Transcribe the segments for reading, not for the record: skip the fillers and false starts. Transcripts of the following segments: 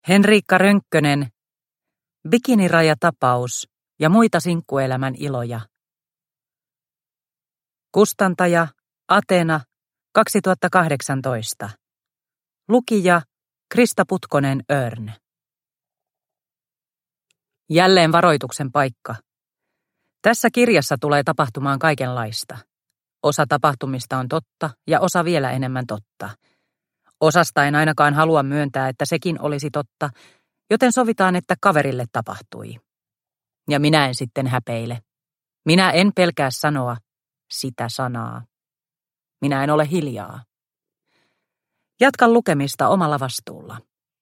Henriikka Rönkkönen, Bikinirajatapaus ja muita sinkkuelämän iloja. Kustantaja Athena 2018. Lukija Krista Putkonen Örn. Jälleen varoituksen paikka. Tässä kirjassa tulee tapahtumaan kaikenlaista. Osa tapahtumista on totta ja osa vielä enemmän totta. Osasta en ainakaan halua myöntää, että sekin olisi totta, joten sovitaan, että kaverille tapahtui. Ja minä en sitten häpeile. Minä en pelkää sanoa sitä sanaa. Minä en ole hiljaa. Jatkan lukemista omalla vastuulla.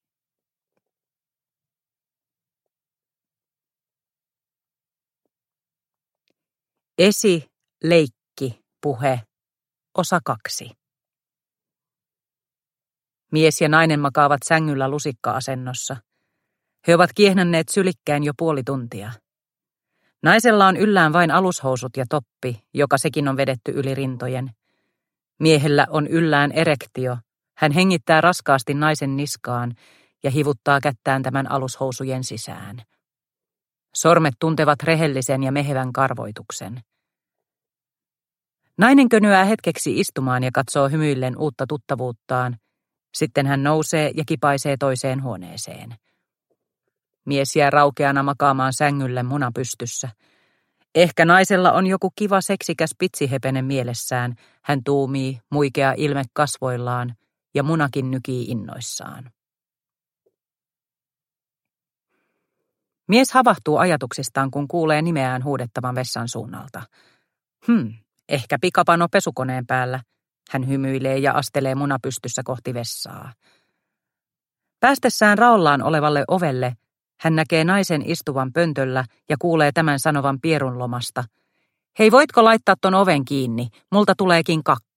Esi, leikki, puhe. Osa 2. Mies ja nainen makaavat sängyllä lusikka-asennossa. He ovat kiehnänneet sylikkään jo puoli tuntia. Naisella on yllään vain alushousut ja toppi, joka sekin on vedetty yli rintojen. Miehellä on yllään erektio. Hän hengittää raskaasti naisen niskaan ja hivuttaa kättään tämän alushousujen sisään. Sormet tuntevat rehellisen ja mehevän karvoituksen. Nainen könyää hetkeksi istumaan ja katsoo hymyillen uutta tuttavuuttaan. Sitten hän nousee ja kipaisee toiseen huoneeseen. Mies jää raukeana makaamaan sängylle muna pystyssä. Ehkä naisella on joku kiva seksikäs pitsihepene mielessään. Hän tuumii, muikea ilme kasvoillaan ja munakin nykii innoissaan. Mies havahtuu ajatuksistaan, kun kuulee nimeään huudettavan vessan suunnalta. Ehkä pikapano pesukoneen päällä. Hän hymyilee ja astelee munapystyssä kohti vessaa. Päästessään raollaan olevalle ovelle, hän näkee naisen istuvan pöntöllä ja kuulee tämän sanovan pierunlomasta. Hei, voitko laittaa ton oven kiinni? Multa tuleekin kakka.